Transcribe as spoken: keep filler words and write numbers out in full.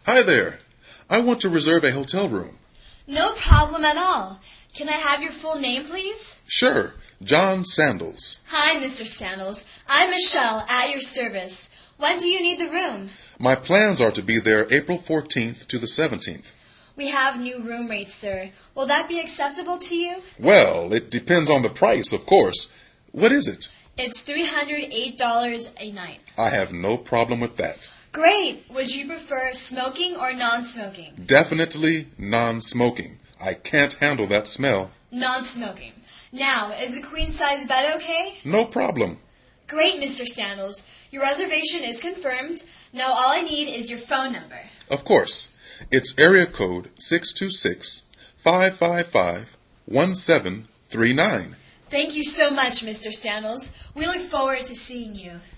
Hi there. I want to reserve a hotel room. No problem at all. Can I have your full name, please? Sure. John Sandals. Hi, Mister Sandals. I'm Michelle, at your service. When do you need the room? My plans are to be there April fourteenth to the seventeenth. We have new room rates, sir. Will that be acceptable to you? Well, it depends on the price, of course. What is it? It's three hundred eight dollars a night. I have no problem with that. Great. Would you prefer smoking or non-smoking? Definitely non-smoking. I can't handle that smell. Non-smoking. Now, is a queen-size bed okay? No problem. Great, Mister Sandals. Your reservation is confirmed. Now all I need is your phone number. Of course. It's area code six two six, five five five, one seven three nine. Thank you so much, Mister Sandals. We look forward to seeing you.